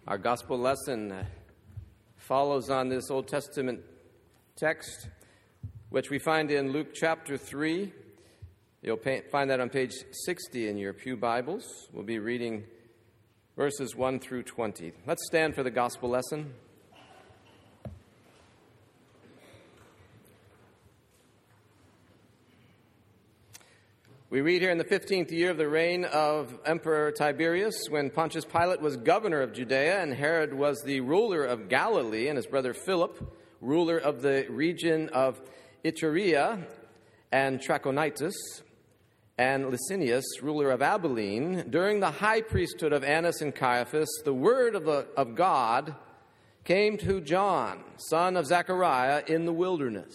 Our gospel lesson follows on this Old Testament text, which we find in Luke chapter 3. You'll find that on page 60 in your pew Bibles. We'll be reading verses 1 through 20. Let's stand for the gospel lesson. We read here in the 15th year of the reign of Emperor Tiberius, when Pontius Pilate was governor of Judea, and Herod was the ruler of Galilee, and his brother Philip, ruler of the region of Iturea and Trachonitis, and Licinius, ruler of Abilene. During the high priesthood of Annas and Caiaphas, the word of God came to John, son of Zechariah, in the wilderness.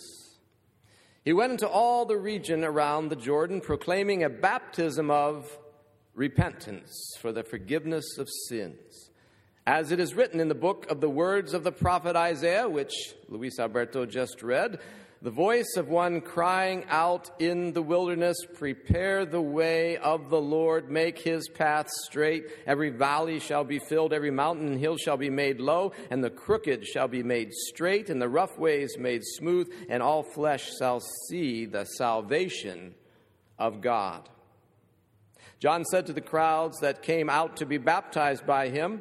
He went into all the region around the Jordan, proclaiming a baptism of repentance for the forgiveness of sins. As it is written in the book of the words of the prophet Isaiah, which Luis Alberto just read, the voice of one crying out in the wilderness, "Prepare the way of the Lord, make his path straight. Every valley shall be filled, every mountain and hill shall be made low, and the crooked shall be made straight, and the rough ways made smooth, and all flesh shall see the salvation of God." John said to the crowds that came out to be baptized by him,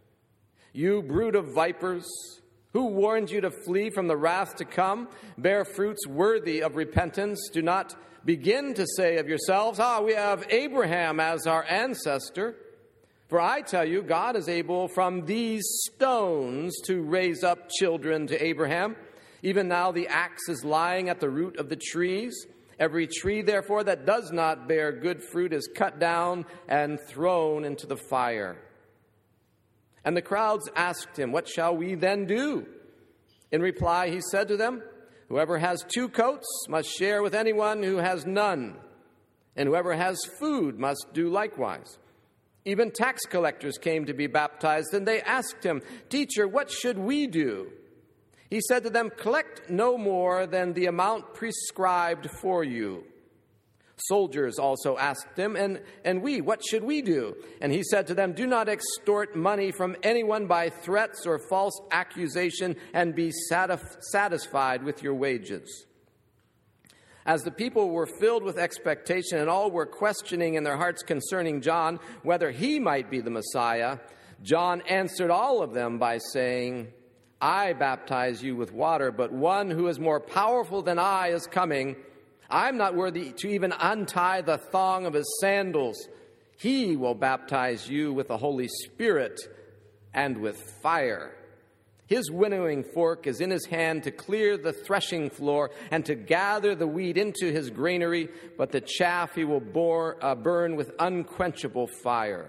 "You brood of vipers, who warned you to flee from the wrath to come? Bear fruits worthy of repentance. Do not begin to say of yourselves, 'We have Abraham as our ancestor.' For I tell you, God is able from these stones to raise up children to Abraham. Even now the axe is lying at the root of the trees. Every tree, therefore, that does not bear good fruit is cut down and thrown into the fire." And the crowds asked him, "What shall we then do?" In reply, he said to them, "Whoever has 2 coats must share with anyone who has none, and whoever has food must do likewise." Even tax collectors came to be baptized, and they asked him, "Teacher, what should we do?" He said to them, "Collect no more than the amount prescribed for you." Soldiers also asked him, and we, what should we do? And he said to them, "Do not extort money from anyone by threats or false accusation, and be satisfied with your wages." As the people were filled with expectation, and all were questioning in their hearts concerning John, whether he might be the Messiah, John answered all of them by saying, "I baptize you with water, but one who is more powerful than I is coming. I'm not worthy to even untie the thong of his sandals. He will baptize you with the Holy Spirit and with fire. His winnowing fork is in his hand to clear the threshing floor and to gather the wheat into his granary, but the chaff he will burn with unquenchable fire."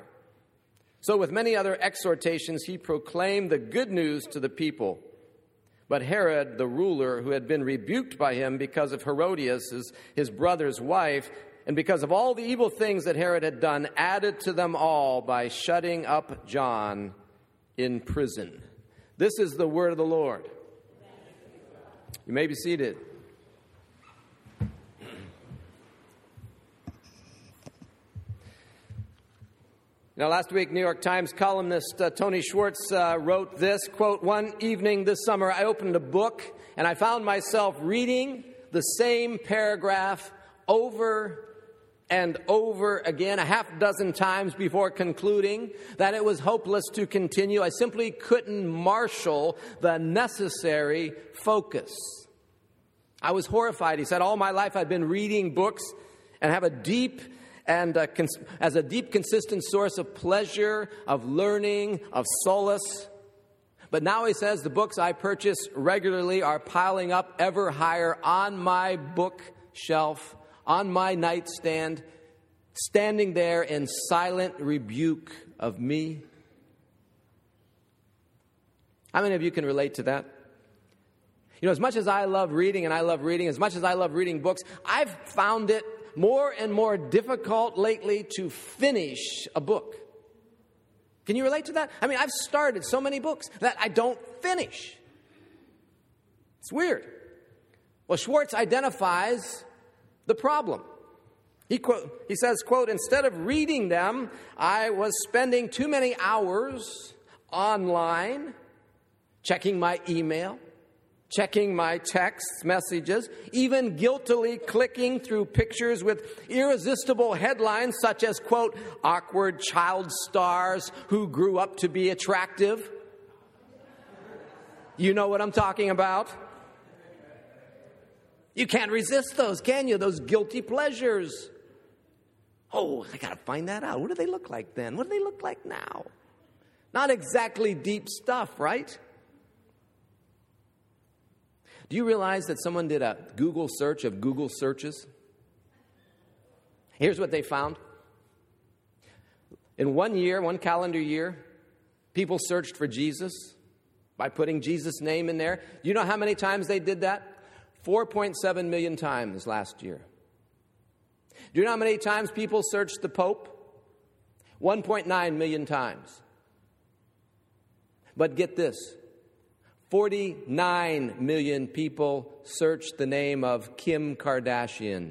So with many other exhortations, he proclaimed the good news to the people. But Herod, the ruler, who had been rebuked by him because of Herodias, his brother's wife, and because of all the evil things that Herod had done, added to them all by shutting up John in prison. This is the word of the Lord. You may be seated. Now, last week, New York Times columnist Tony Schwartz wrote this, quote, "One evening this summer, I opened a book and I found myself reading the same paragraph over and over again, a half dozen times before concluding that it was hopeless to continue. I simply couldn't marshal the necessary focus. I was horrified." He said, "All my life I've been reading books and have a deep as a deep, consistent source of pleasure, of learning, of solace. But now," he says, "the books I purchase regularly are piling up ever higher on my bookshelf, on my nightstand, standing there in silent rebuke of me." How many of you can relate to that? You know, as much as I love reading, as much as I love reading books, I've found it more and more difficult lately to finish a book. Can you relate to that? I mean, I've started so many books that I don't finish. It's weird. Well, Schwartz identifies the problem. He says, quote, "Instead of reading them, I was spending too many hours online, checking my email, checking my text messages, even guiltily clicking through pictures with irresistible headlines such as, quote, awkward child stars who grew up to be attractive. You know what I'm talking about? You can't resist those, can you? Those guilty pleasures. Oh, I got to find that out. What do they look like then? What do they look like now? Not exactly deep stuff, right? Do you realize that someone did a Google search of Google searches? Here's what they found. In 1 year, 1 calendar year, people searched for Jesus by putting Jesus' name in there. You know how many times they did that? 4.7 million times last year. Do you know how many times people searched the Pope? 1.9 million times. But get this, 49 million people searched the name of Kim Kardashian.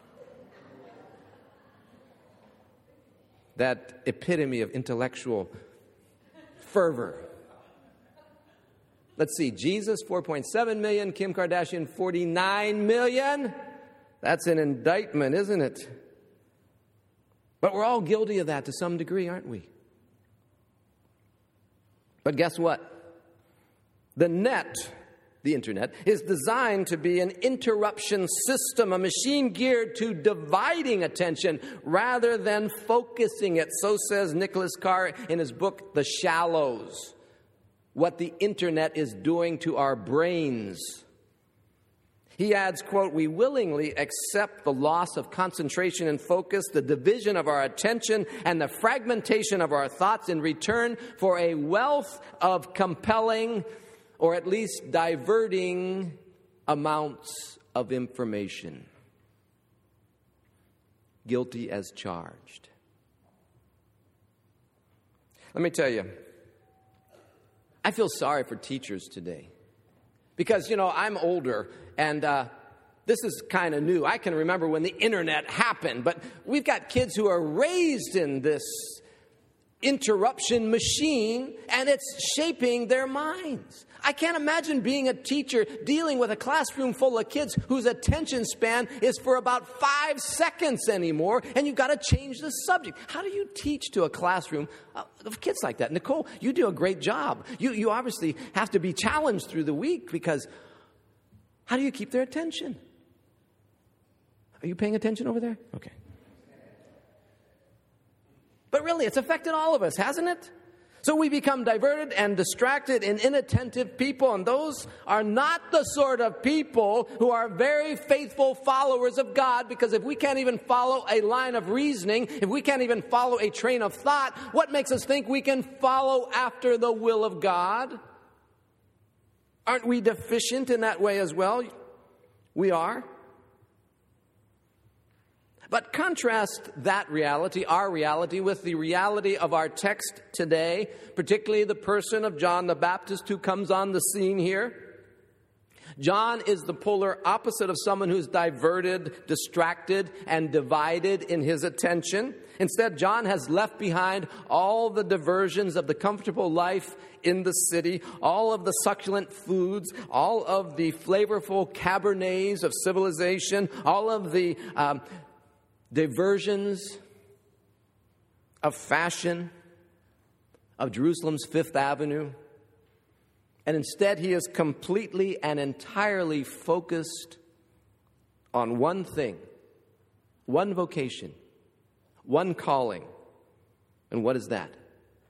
That epitome of intellectual fervor. Let's see, Jesus, 4.7 million, Kim Kardashian, 49 million. That's an indictment, isn't it? But we're all guilty of that to some degree, aren't we? But guess what? The net, the internet, is designed to be an interruption system, a machine geared to dividing attention rather than focusing it. So says Nicholas Carr in his book, The Shallows. What the internet is doing to our brains. He adds, quote, we willingly accept the loss of concentration and focus, the division of our attention, and the fragmentation of our thoughts in return for a wealth of compelling, or at least diverting, amounts of information. Guilty as charged. Let me tell you, I feel sorry for teachers today. Because, I'm older, and this is kind of new. I can remember when the internet happened, but we've got kids who are raised in this interruption machine, and it's shaping their minds. I can't imagine being a teacher dealing with a classroom full of kids whose attention span is for about 5 seconds anymore, and you've got to change the subject. How do you teach to a classroom of kids like that? Nicole, you do a great job. You obviously have to be challenged through the week, because how do you keep their attention? Are you paying attention over there? Okay. But really, it's affected all of us, hasn't it? So we become diverted and distracted and inattentive people, and those are not the sort of people who are very faithful followers of God, because if we can't even follow a line of reasoning, if we can't even follow a train of thought, what makes us think we can follow after the will of God? Aren't we deficient in that way as well? We are. But contrast that reality, our reality, with the reality of our text today, particularly the person of John the Baptist who comes on the scene here. John is the polar opposite of someone who's diverted, distracted, and divided in his attention. Instead, John has left behind all the diversions of the comfortable life in the city, all of the succulent foods, all of the flavorful Cabernets of civilization, all of the diversions of fashion, of Jerusalem's Fifth Avenue. And instead, he is completely and entirely focused on one thing, one vocation, one calling. And what is that?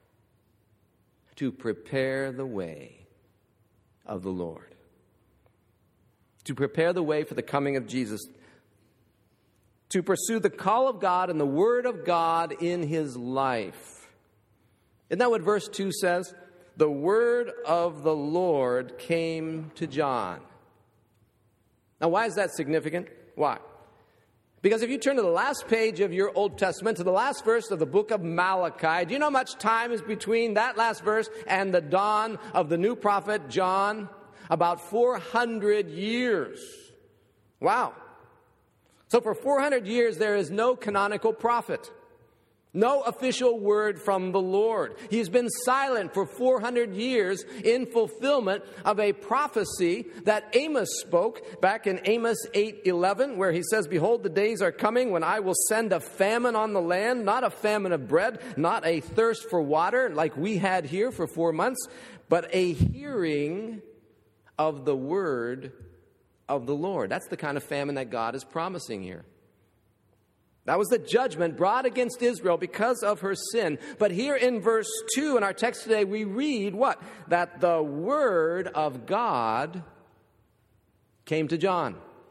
To prepare the way of the Lord. To prepare the way for the coming of Jesus. To pursue the call of God and the Word of God in his life. Isn't that what verse 2 says? The word of the Lord came to John. Now, why is that significant? Why? Because if you turn to the last page of your Old Testament, to the last verse of the book of Malachi, do you know how much time is between that last verse and the dawn of the new prophet John? About 400 years. Wow. So for 400 years, there is no canonical prophet. No official word from the Lord. He's been silent for 400 years in fulfillment of a prophecy that Amos spoke back in Amos 8:11, where he says, "Behold, the days are coming when I will send a famine on the land, not a famine of bread, not a thirst for water like we had here for 4 months, but a hearing of the word of the Lord." That's the kind of famine that God is promising here. That was the judgment brought against Israel because of her sin. But here in verse 2 in our text today, we read what? That the word of God came to John.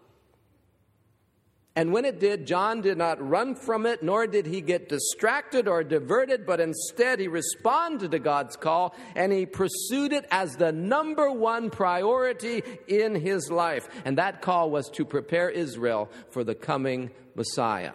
And when it did, John did not run from it, nor did he get distracted or diverted, but instead he responded to God's call, and he pursued it as the number one priority in his life. And that call was to prepare Israel for the coming Messiah.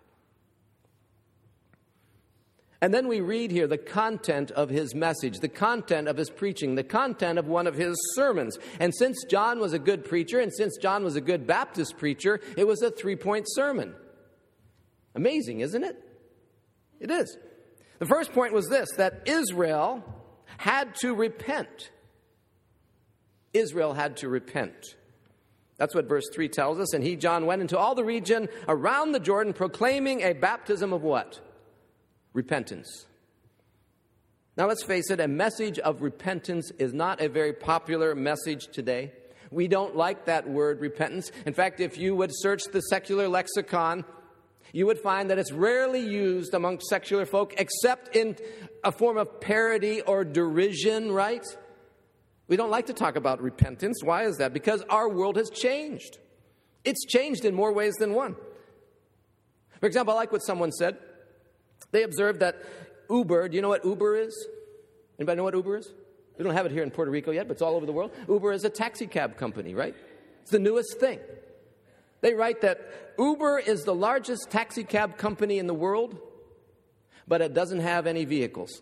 And then we read here the content of his message, the content of his preaching, the content of one of his sermons. And since John was a good preacher, and since John was a good Baptist preacher, it was a 3-point sermon. Amazing, isn't it? It is. The first point was this, that Israel had to repent. Israel had to repent. That's what verse 3 tells us. And he, John, went into all the region around the Jordan, proclaiming a baptism of what? Repentance. Now let's face it, a message of repentance is not a very popular message today. We don't like that word, repentance. In fact, if you would search the secular lexicon, you would find that it's rarely used among secular folk except in a form of parody or derision, right? We don't like to talk about repentance. Why is that? Because our world has changed. It's changed in more ways than one. For example, I like what someone said. They observed that Uber, do you know what Uber is? Anybody know what Uber is? We don't have it here in Puerto Rico yet, but it's all over the world. Uber is a taxi cab company, right? It's the newest thing. They write that Uber is the largest taxi cab company in the world, but it doesn't have any vehicles.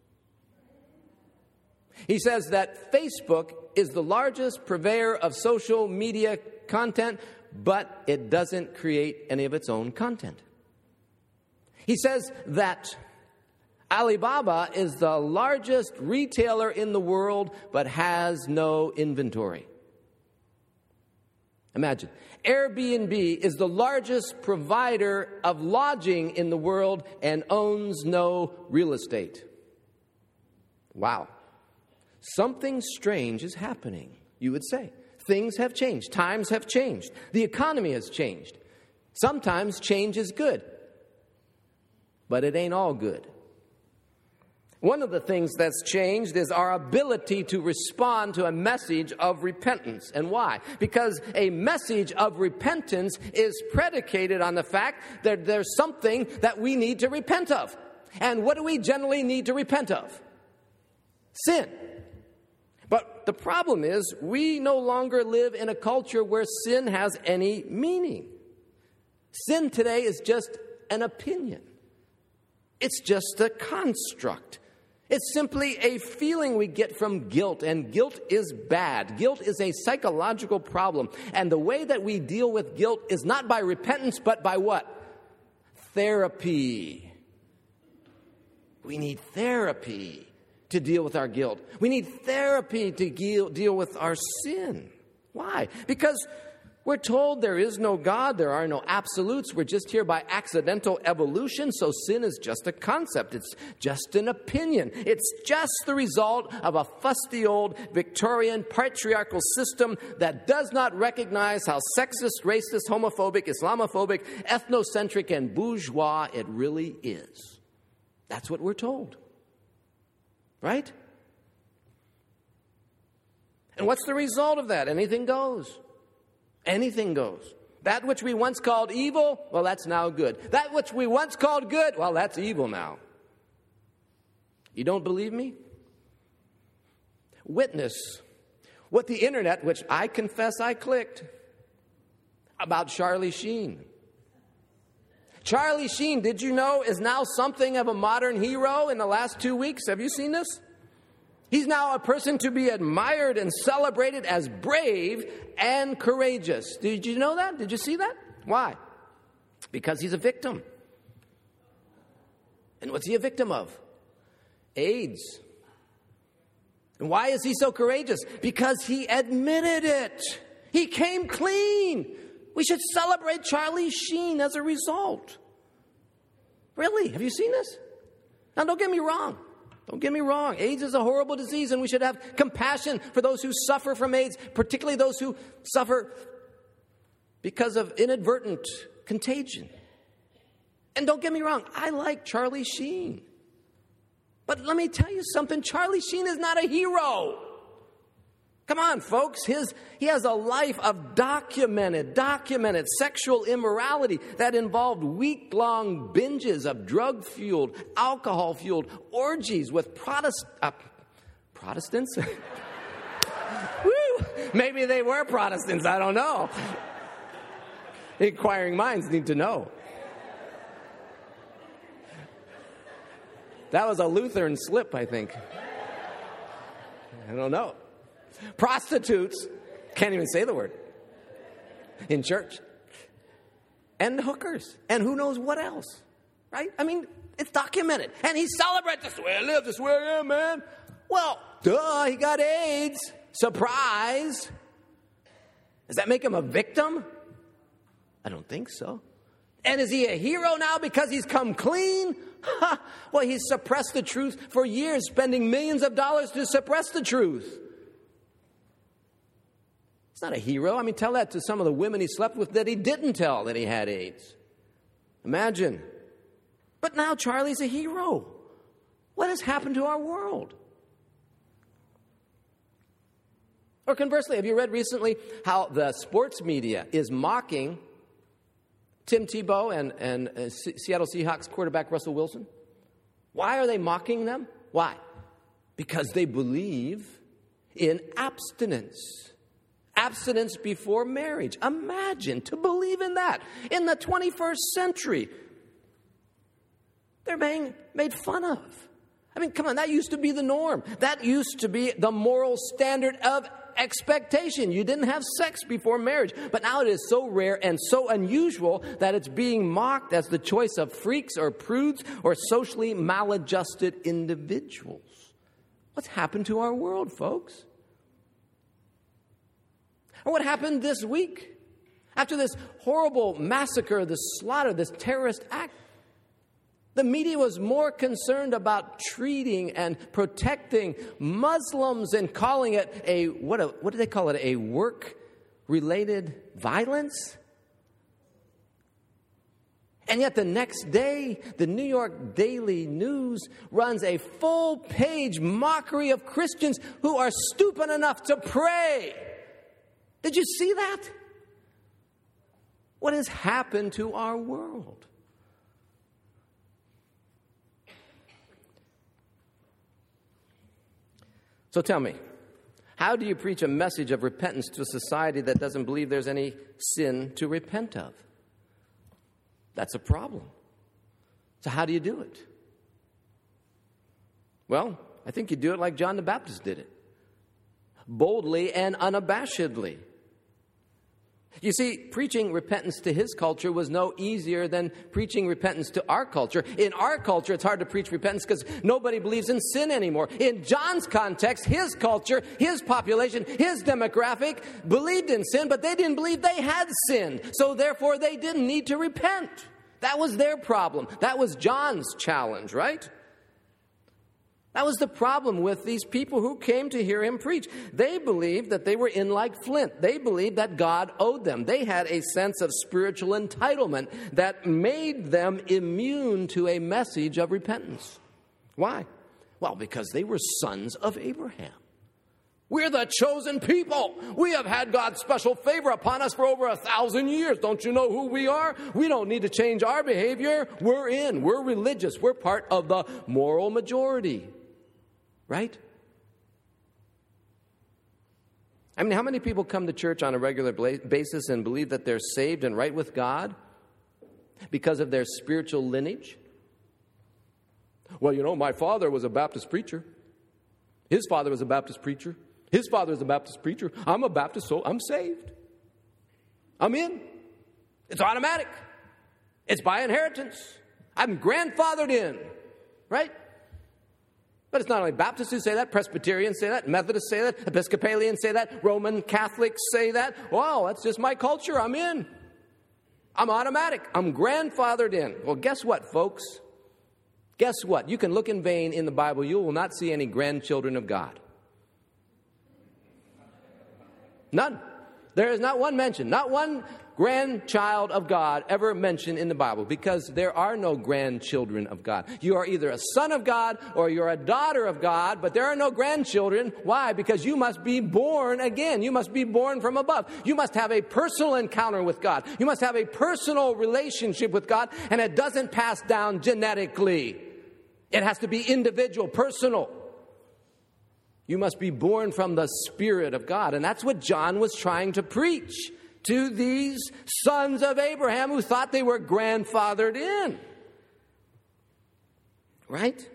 He says that Facebook is the largest purveyor of social media content, but it doesn't create any of its own content. He says that Alibaba is the largest retailer in the world, but has no inventory. Imagine. Airbnb is the largest provider of lodging in the world and owns no real estate. Wow. Something strange is happening, you would say. Things have changed. Times have changed. The economy has changed. Sometimes change is good. But it ain't all good. One of the things that's changed is our ability to respond to a message of repentance. And why? Because a message of repentance is predicated on the fact that there's something that we need to repent of. And what do we generally need to repent of? Sin. But the problem is we no longer live in a culture where sin has any meaning. Sin today is just an opinion. It's just a construct. It's simply a feeling we get from guilt, and guilt is bad. Guilt is a psychological problem, and the way that we deal with guilt is not by repentance, but by what? Therapy. We need therapy to deal with our guilt. We need therapy to deal with our sin. Why? Because we're told there is no God, there are no absolutes. We're just here by accidental evolution, so sin is just a concept. It's just an opinion. It's just the result of a fusty old Victorian patriarchal system that does not recognize how sexist, racist, homophobic, Islamophobic, ethnocentric, and bourgeois it really is. That's what we're told. Right? And what's the result of that? Anything goes. Anything goes. That which we once called evil, well, that's now good. That which we once called good, well, that's evil now. You don't believe me? Witness what the internet, which I confess I clicked, about Charlie Sheen. Charlie Sheen, did you know, is now something of a modern hero in the last 2 weeks? Have you seen this? He's now a person to be admired and celebrated as brave and courageous. Did you know that? Did you see that? Why? Because he's a victim. And what's he a victim of? AIDS. And why is he so courageous? Because he admitted it. He came clean. We should celebrate Charlie Sheen as a result. Really? Have you seen this? Now, don't get me wrong. Don't get me wrong. AIDS is a horrible disease, and we should have compassion for those who suffer from AIDS, particularly those who suffer because of inadvertent contagion. And don't get me wrong, I like Charlie Sheen. But let me tell you something, Charlie Sheen is not a hero. Come on, folks. He has a life of documented sexual immorality that involved week-long binges of drug-fueled, alcohol-fueled orgies with Protestants? Woo! Maybe they were Protestants, I don't know. Inquiring minds need to know. That was a Lutheran slip, I think. I don't know. Prostitutes, can't even say the word, in church. And hookers. And who knows what else, right? I mean, it's documented. And he celebrates, this is the way I live, this is the way I am, man. Well, duh, he got AIDS. Surprise. Does that make him a victim? I don't think so. And is he a hero now because he's come clean? Well, he's suppressed the truth for years, spending millions of dollars to suppress the truth. He's not a hero. I mean, tell that to some of the women he slept with that he didn't tell that he had AIDS. Imagine. But now Charlie's a hero. What has happened to our world? Or conversely, have you read recently how the sports media is mocking Tim Tebow and Seattle Seahawks quarterback Russell Wilson? Why are they mocking them? Why? Because they believe in abstinence. Abstinence before marriage. Imagine to believe in that. In the 21st century, they're being made fun of. I mean, come on, that used to be the norm. That used to be the moral standard of expectation. You didn't have sex before marriage. But now it is so rare and so unusual that it's being mocked as the choice of freaks or prudes or socially maladjusted individuals. What's happened to our world, folks? And what happened this week? After this horrible massacre, this slaughter, this terrorist act, the media was more concerned about treating and protecting Muslims and calling it what do they call it? A work-related violence? And yet the next day, the New York Daily News runs a full-page mockery of Christians who are stupid enough to pray. Did you see that? What has happened to our world? So tell me, how do you preach a message of repentance to a society that doesn't believe there's any sin to repent of? That's a problem. So how do you do it? Well, I think you do it like John the Baptist did it. Boldly and unabashedly. You see, preaching repentance to his culture was no easier than preaching repentance to our culture. In our culture, it's hard to preach repentance because nobody believes in sin anymore. In John's context, his culture, his population, his demographic believed in sin, but they didn't believe they had sinned. So therefore, they didn't need to repent. That was their problem. That was John's challenge, right? That was the problem with these people who came to hear him preach. They believed that they were in like flint. They believed that God owed them. They had a sense of spiritual entitlement that made them immune to a message of repentance. Why? Well, because they were sons of Abraham. We're the chosen people. We have had God's special favor upon us for over 1,000 years. Don't you know who we are? We don't need to change our behavior. We're in. We're religious. We're part of the moral majority. Right? I mean, how many people come to church on a regular basis and believe that they're saved and right with God because of their spiritual lineage? Well, you know, my father was a Baptist preacher. His father was a Baptist preacher. His father is a Baptist preacher. I'm a Baptist, so I'm saved. I'm in. It's automatic. It's by inheritance. I'm grandfathered in. right? But it's not only Baptists who say that, Presbyterians say that, Methodists say that, Episcopalians say that, Roman Catholics say that. Wow, that's just my culture. I'm in. I'm automatic. I'm grandfathered in. Well, guess what, folks? Guess what? You can look in vain in the Bible. You will not see any grandchildren of God. None. There is not one mention, not one grandchild of God ever mentioned in the Bible, because there are no grandchildren of God. You are either a son of God or you're a daughter of God, but there are no grandchildren. Why? Because you must be born again. You must be born from above. You must have a personal encounter with God. You must have a personal relationship with God, and it doesn't pass down genetically. It has to be individual, personal. You must be born from the Spirit of God. And that's what John was trying to preach to these sons of Abraham who thought they were grandfathered in. Right?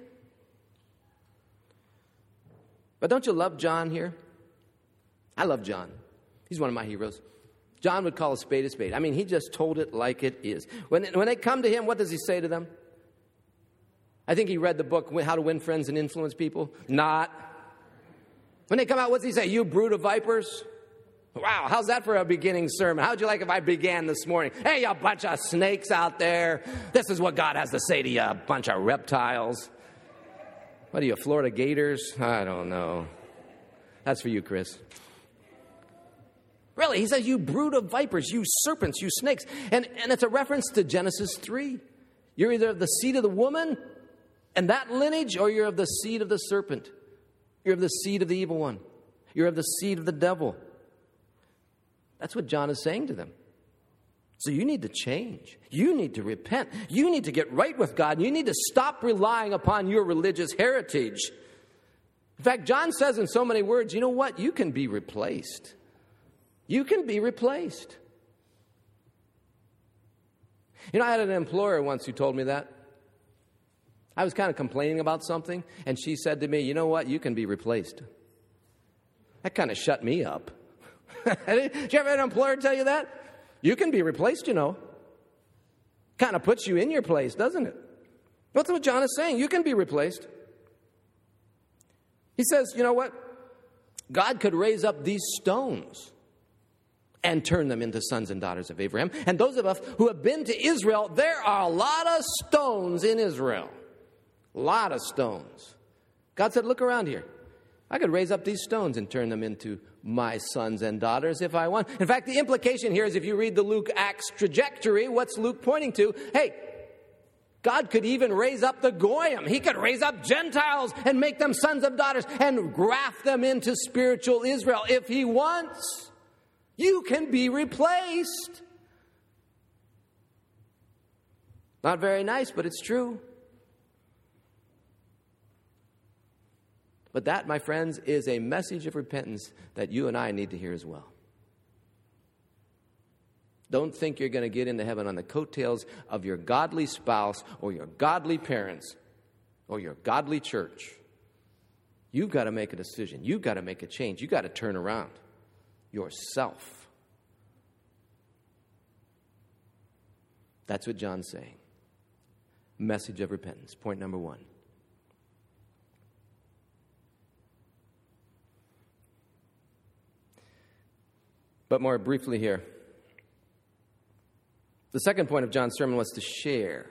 But don't you love John here? I love John. He's one of my heroes. John would call a spade a spade. I mean, he just told it like it is. When they come to him, what does he say to them? I think he read the book, How to Win Friends and Influence People. Not. When they come out, what does he say? You brood of vipers? Wow, how's that for a beginning sermon? How'd you like if I began this morning? Hey, you bunch of snakes out there. This is what God has to say to you, a bunch of reptiles. What are you, Florida Gators? I don't know. That's for you, Chris. Really, he says, you brood of vipers, you serpents, you snakes. And it's a reference to Genesis 3. You're either of the seed of the woman and that lineage, or you're of the seed of the serpent. You're of the seed of the evil one. You're of the seed of the devil. That's what John is saying to them. So you need to change. You need to repent. You need to get right with God. You need to stop relying upon your religious heritage. In fact, John says in so many words, you know what? You can be replaced. You can be replaced. You know, I had an employer once who told me that. I was kind of complaining about something, and she said to me, you know what? You can be replaced. That kind of shut me up. Did you ever have an employer tell you that? You can be replaced, you know. Kind of puts you in your place, doesn't it? That's what John is saying. You can be replaced. He says, you know what? God could raise up these stones and turn them into sons and daughters of Abraham. And those of us who have been to Israel, there are a lot of stones in Israel. A lot of stones. God said, look around here. I could raise up these stones and turn them into my sons and daughters if I want. In fact, the implication here is if you read the Luke Acts trajectory, what's Luke pointing to? Hey, God could even raise up the Goyim. He could raise up Gentiles and make them sons and daughters and graft them into spiritual Israel if he wants. You can be replaced. Not very nice, but it's true. But that, my friends, is a message of repentance that you and I need to hear as well. Don't think you're going to get into heaven on the coattails of your godly spouse or your godly parents or your godly church. You've got to make a decision. You've got to make a change. You've got to turn around yourself. That's what John's saying. Message of repentance. Point number 1. But more briefly here, the second point of John's sermon was to share.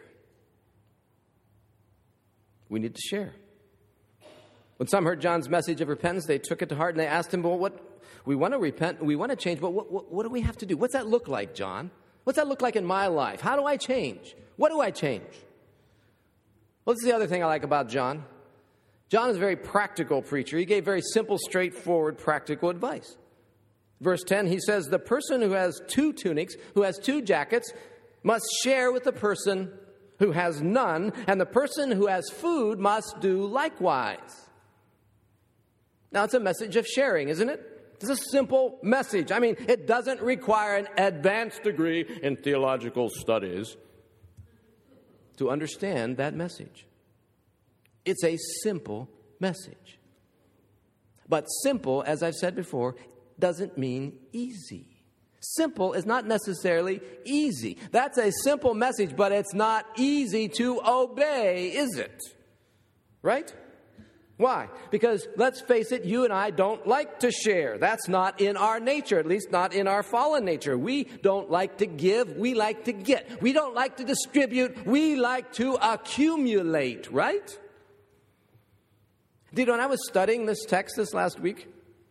We need to share. When some heard John's message of repentance, they took it to heart and they asked him, well, we want to repent, we want to change, but what do we have to do? What's that look like, John? What's that look like in my life? How do I change? What do I change? Well, this is the other thing I like about John. John is a very practical preacher. He gave very simple, straightforward, practical advice. Verse 10, he says, the person who has 2 tunics, who has 2 jackets, must share with the person who has none, and the person who has food must do likewise. Now, it's a message of sharing, isn't it? It's a simple message. I mean, it doesn't require an advanced degree in theological studies to understand that message. It's a simple message. But simple, as I've said before, doesn't mean easy. Simple is not necessarily easy. That's a simple message, but it's not easy to obey, is it? Right? Why? Because, let's face it, you and I don't like to share. That's not in our nature, at least not in our fallen nature. We don't like to give, we like to get. We don't like to distribute, we like to accumulate, right? Dude, when I was studying this text this last week,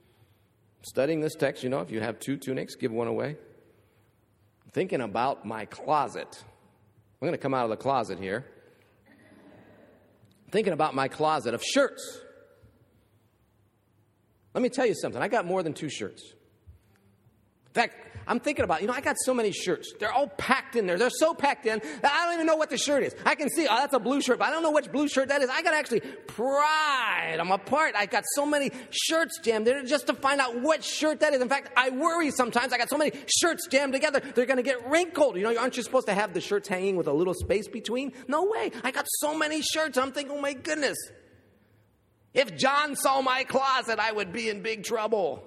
if you have 2 tunics, give one away. Thinking about my closet. I'm going to come out of the closet here. Thinking about my closet of shirts. Let me tell you something. I got more than 2 shirts. In fact, I'm thinking about, I got so many shirts. They're all packed in there. They're so packed in that I don't even know what the shirt is. I can see, that's a blue shirt, but I don't know which blue shirt that is. I got to actually pry them apart. I got so many shirts jammed in just to find out what shirt that is. In fact, I worry sometimes. I got so many shirts jammed together, they're going to get wrinkled. Aren't you supposed to have the shirts hanging with a little space between? No way. I got so many shirts. I'm thinking, oh my goodness. If John saw my closet, I would be in big trouble.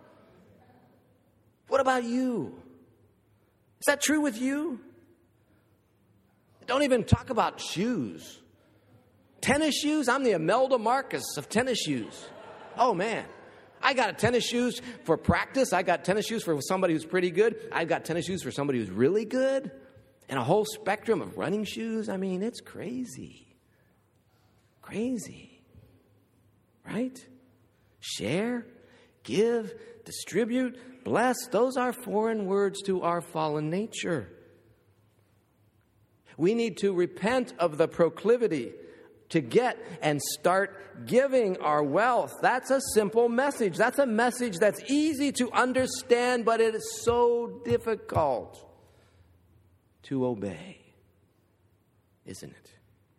What about you? Is that true with you? Don't even talk about shoes. Tennis shoes? I'm the Imelda Marcus of tennis shoes. Oh, man. I got tennis shoes for practice. I got tennis shoes for somebody who's pretty good. I've got tennis shoes for somebody who's really good. And a whole spectrum of running shoes. I mean, it's crazy. Crazy. Right? Share, give, distribute, bless. Those are foreign words to our fallen nature. We need to repent of the proclivity to get and start giving our wealth. That's a simple message. That's a message that's easy to understand, but it is so difficult to obey, isn't it?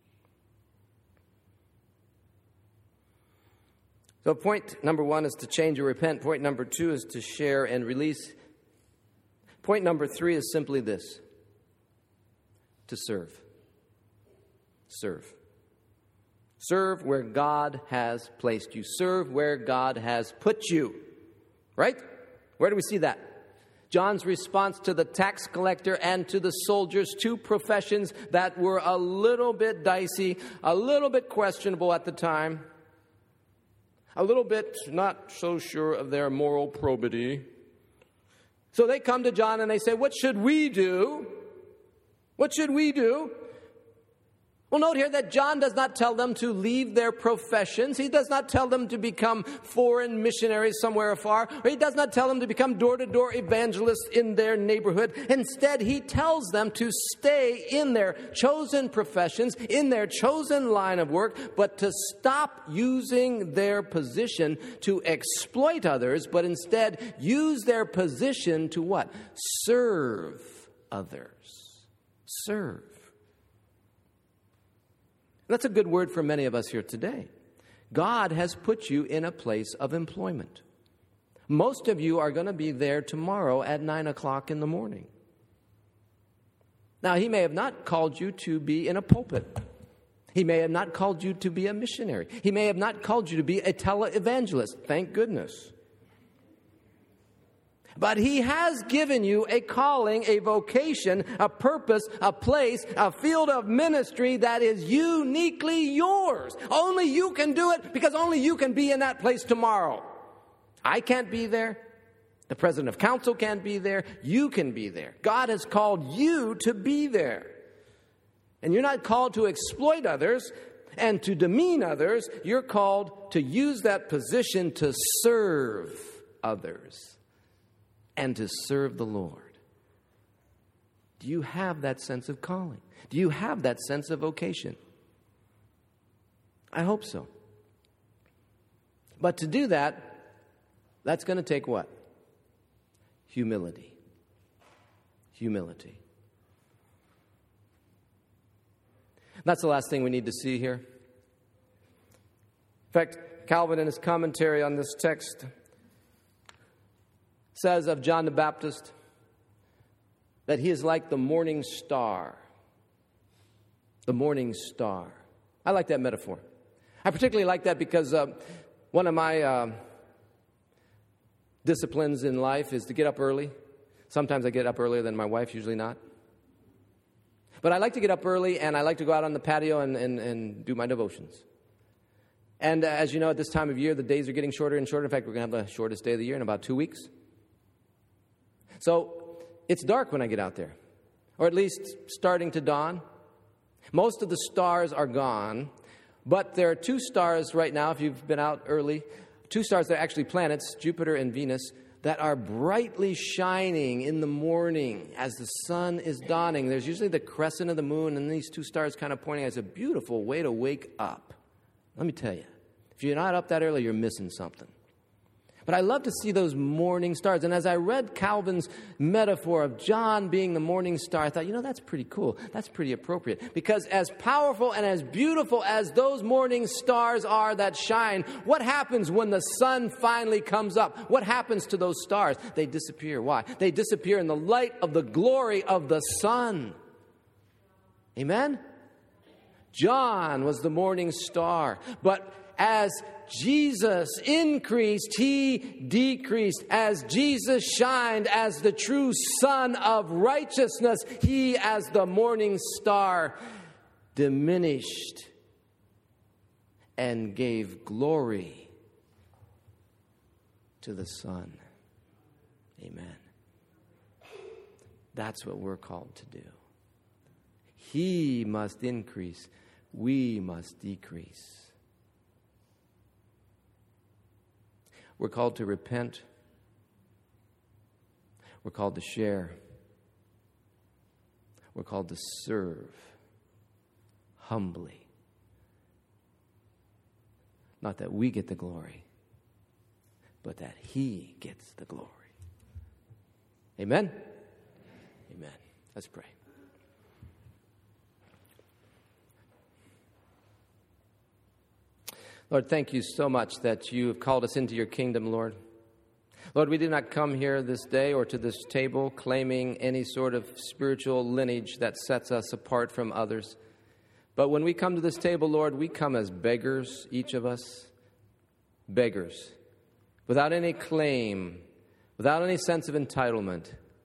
So point number 1 is to change or repent. Point number 2 is to share and release. Point number 3 is simply this: to serve. Serve. Serve where God has placed you. Serve where God has put you. Right? Where do we see that? John's response to the tax collector and to the soldiers, 2 professions that were a little bit dicey, a little bit questionable at the time. A little bit not so sure of their moral probity. So they come to John and they say, what should we do? What should we do? Well, note here that John does not tell them to leave their professions. He does not tell them to become foreign missionaries somewhere afar. Or he does not tell them to become door-to-door evangelists in their neighborhood. Instead, he tells them to stay in their chosen professions, in their chosen line of work, but to stop using their position to exploit others, but instead use their position to what? Serve others. Serve. That's a good word for many of us here today. God has put you in a place of employment. Most of you are going to be there tomorrow at 9 o'clock in the morning. Now, he may have not called you to be in a pulpit. He may have not called you to be a missionary. He may have not called you to be a televangelist. Thank goodness. But he has given you a calling, a vocation, a purpose, a place, a field of ministry that is uniquely yours. Only you can do it because only you can be in that place tomorrow. I can't be there. The president of council can't be there. You can be there. God has called you to be there. And you're not called to exploit others and to demean others. You're called to use that position to serve others and to serve the Lord. Do you have that sense of calling? Do you have that sense of vocation? I hope so. But to do that, that's going to take what? Humility. Humility. That's the last thing we need to see here. In fact, Calvin in his commentary on this text says of John the Baptist that he is like the morning star. The morning star. I like that metaphor. I particularly like that because one of my disciplines in life is to get up early. Sometimes I get up earlier than my wife, usually not. But I like to get up early and I like to go out on the patio and do my devotions. And as you know, at this time of year, the days are getting shorter and shorter. In fact, we're going to have the shortest day of the year in about 2 weeks. So it's dark when I get out there, or at least starting to dawn. Most of the stars are gone, but there are 2 stars right now, if you've been out early, 2 stars that are actually planets, Jupiter and Venus, that are brightly shining in the morning as the sun is dawning. There's usually the crescent of the moon and these 2 stars kind of pointing. It's a beautiful way to wake up. Let me tell you, if you're not up that early, you're missing something. But I love to see those morning stars. And as I read Calvin's metaphor of John being the morning star, I thought, that's pretty cool. That's pretty appropriate. Because as powerful and as beautiful as those morning stars are that shine, what happens when the sun finally comes up? What happens to those stars? They disappear. Why? They disappear in the light of the glory of the sun. Amen? John was the morning star. But as Jesus increased, he decreased. As Jesus shined as the true Son of righteousness, he as the morning star diminished and gave glory to the Son. Amen. That's what we're called to do. He must increase, we must decrease. We're called to repent. We're called to share. We're called to serve humbly. Not that we get the glory, but that he gets the glory. Amen? Amen. Let's pray. Lord, thank you so much that you have called us into your kingdom, Lord. Lord, we did not come here this day or to this table claiming any sort of spiritual lineage that sets us apart from others. But when we come to this table, Lord, we come as beggars, each of us, beggars, without any claim, without any sense of entitlement,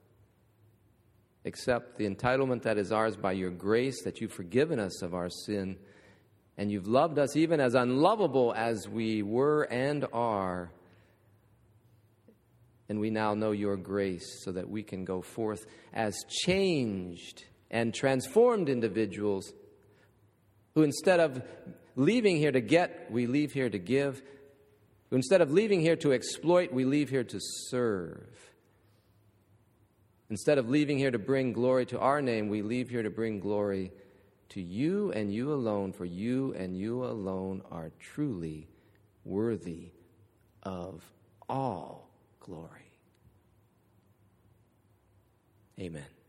except the entitlement that is ours by your grace, that you've forgiven us of our sin. And you've loved us even as unlovable as we were and are. And we now know your grace so that we can go forth as changed and transformed individuals who instead of leaving here to get, we leave here to give. Who instead of leaving here to exploit, we leave here to serve. Instead of leaving here to bring glory to our name, we leave here to bring glory to you and you alone, for you and you alone are truly worthy of all glory. Amen.